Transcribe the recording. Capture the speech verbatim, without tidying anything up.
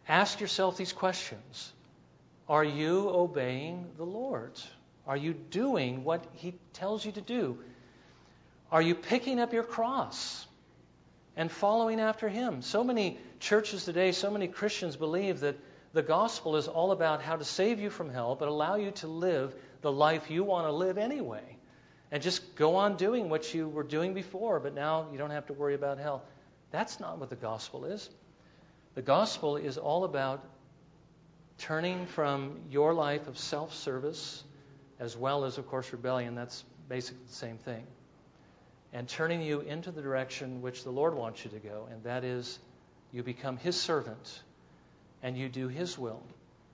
Ask yourself these questions. Are you obeying the Lord? Are you doing what He tells you to do? Are you picking up your cross and following after Him? So many churches today, so many Christians believe that the gospel is all about how to save you from hell, but allow you to live the life you want to live anyway. And just go on doing what you were doing before, but now you don't have to worry about hell. That's not what the gospel is. The gospel is all about turning from your life of self-service, as well as, of course, rebellion. That's basically the same thing. And turning you into the direction which the Lord wants you to go, and that is you become His servant and you do His will.